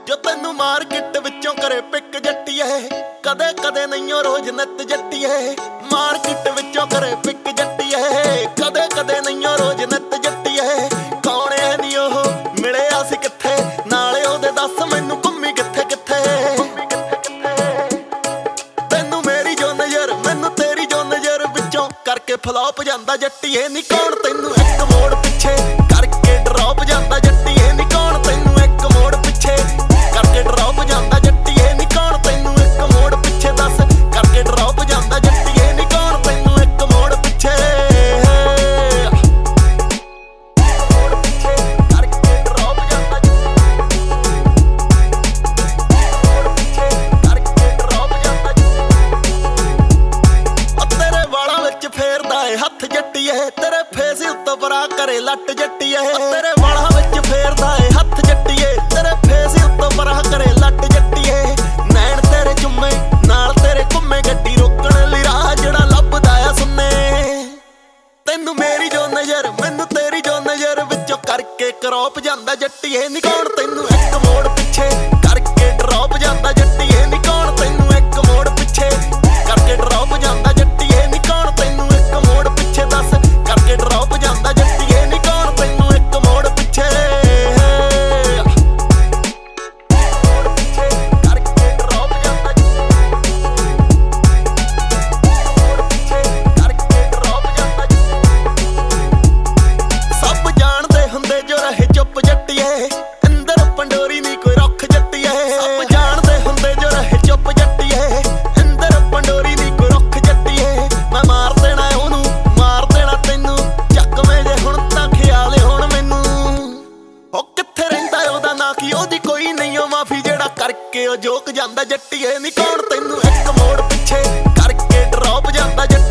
ਜੋ ਤੈਨੂੰ ਮਾਰਕੀਟ ਵਿੱਚੋਂ ਕਰੇ ਪਿੱਕ ਜੱਟੀਏ, ਕਦੇ ਕਦੇ ਨਹੀਂਓ ਰੋਜ਼ ਨਿੱਤ ਜੱਟੀਏ। ਮਾਰਕੀਟ ਵਿੱਚੋਂ ਕਰੇ ਪਿੱਕ ਜੱਟੀਏ, ਕਦੇ ਕਦੇ ਨਹੀਂਓ ਰੋਜ਼ ਨਿੱਤ ਜੱਟੀਏ। ਕੌਣ ਐ ਨੀ ਉਹ ਮਿਲਿਆ ਸੀ ਕਿੱਥੇ, ਨਾਲੇ ਉਹਦੇ ਦੱਸ ਮੈਨੂੰ ਘੁੰਮੀ ਕਿੱਥੇ ਕਿੱਥੇ। ਤੈਨੂੰ ਮੇਰੀ ਜੋ ਨਜ਼ਰ ਮੈਨੂੰ ਤੇਰੀ ਜੋ ਨਜ਼ਰ ਵਿੱਚੋਂ ਕਰਕੇ ਫਲੋਪ ਜਾਂਦਾ ਜੱਟੀਏ ਨੀ। ਕੌਣ ਤੈਨੂੰ ਇੱਕ ਮੋੜ ਪਿੱਛੇ ਕਰਕੇ ਡਰੋਪ ਜਾਂਦਾ ਜੱਟੀਏ ਨੀ। ਕੌਣ ਤੈਨੂੰ ਇੱਕ ਮੋੜ ਪਿੱਛੇ ਕਰਕੇ ਡਰੋਪ ਜਾਂਦਾ ਜੱਟੀਏ ਨੀ। ਕੌਣ ਤੈਨੂੰ ਇੱਕ ਮੋੜ ਪਿੱਛੇ ਦੱਸ ਕਰਕੇ ਡਰੋਪ ਜਾਂਦਾ ਜੱਟੀਏ ਨੀ। ਕੌਣ ਤੈਨੂੰ ਇੱਕ ਮੋੜ ਪਿੱਛੇ ਕਰਕੇ ਡਰੋਪ ਜਾਂਦਾ ਕਰਕੇ ਡਰੋਪ ਜਾਂਦਾ। ਤੇਰੇ ਵਾਲਾਂ ਵਿੱਚ ਫੇਰਦਾ ਏ ਹੱਥ ਜੱਟੀਏ, ਤੇਰੇ ਫੇਸ ਉੱਤੋਂ ਪਰਾ ਕਰੇ ਲੱਟ ਜੱਟੀਏ। ਤੇਰੇ ਵਾਲਾਂ ਵਿੱਚ ਫੇਰਦਾ ਏ ਹੱਥ ਜੱਟੀਏ, ਤੇਰੇ ਫੇਸ ਉੱਤੋਂ ਪਰਾ ਕਰੇ ਲੱਟ ਜੱਟੀਏ। ਨੈਣ ਤੇਰੇ ਚੁੰਮੇ ਨਾਲ ਤੇਰੇ ਘੁੰਮੇ ਗੱਡੀ ਰੋਕਣ ਲਈ ਰਾਹ ਜਿਹੜਾ ਲੱਭਦਾ ਆ ਸੁੰਨੇ। ਤੈਨੂੰ ਮੇਰੀ ਜੋ ਨਜ਼ਰ ਮੈਨੂੰ ਤੇਰੀ ਜੋ ਨਜ਼ਰ ਵਿੱਚੋਂ ਕਰਕੇ ਕਰੋਪ ਜਾਂਦਾ ਜੱਟੀਏ ਨੀ। ਕੌਣ ਤੈਨੂੰ ਇੱਕ ਮੋੜ ਪਿੱਛੇ ਕਰਕੇ ਡਰੋਪ ਜਾਂਦਾ ਜੱਟੀਏ ਨੀ। ਕੌਣ ਤੈਨੂੰ ਇੱਕ ਮੋੜ ਪਿੱਛੇ ਕਰਕੇ ਡਰੋਪ ਜਾਂਦਾ ਜੱਟੀਏ ਨੀ। ਕੌਣ ਤੈਨੂੰ ਇੱਕ ਮੋੜ ਪਿੱਛੇ ਦੱਸ ਕਰਕੇ ਡਰੋਪ ਜਾਂਦਾ ਜੱਟੀਏ ਨੀ। ਕੌਣ ਤੈਨੂੰ ਇੱਕ ਮੋੜ ਪਿੱਛੇ ਕਰਕੇ ਡਰੋਪ ਜਾਂਦਾ ਕਰਕੇ ਡਰੋਪ ਜਾਂਦਾ। ਸਭ ਜਾਣਦੇ ਹੁੰਦੇ ਜੋ ਰਹੇ ਚੁੱਪ ਜੱਟੀਏ, ਅੰਦਰ ਪੰਡੋਰੀ ਨੀ ਕੋਈ ਰੁੱਖ ਜੱਟੀਏ। ਸਭ ਜਾਣਦੇ ਹੁੰਦੇ ਜੋ ਰਹੇ ਚੁੱਪ ਜੱਟੀਏ, ਅੰਦਰ ਪੰਡੋਰੀ ਨੀ ਕੋਈ ਰੁੱਖ ਜੱਟੀਏ। ਮੈਂ ਮਾਰ ਦੇਣਾ ਉਹਨੂੰ ਮਾਰ ਦੇਣਾ ਤੈਨੂੰ, ਚੱਕਵੇਂ ਜੇ ਹੁਣ ਤਾਂ ਖਿਆਲ ਹੁਣ ਮੈਨੂੰ। ਉਹ ਕਿੱਥੇ ਰਹਿੰਦਾ ਉਹਦਾ ਨਾਂ ਕੀ ਉਹਦੀ ਕੋਈ ਨਹੀਂ ਉਹ ਮਾਫੀ, ਜਿਹੜਾ ਕਰਕੇ ਉਹ ਜੋਕ ਜਾਂਦਾ ਜੱਟੀਏ ਨੀ। ਕੌਣ ਤੈਨੂੰ ਇੱਕ ਮੋੜ ਪਿੱਛੇ ਕਰਕੇ ਡਰੋਪ ਜਾਂਦਾ ਜੱਟੀਏ।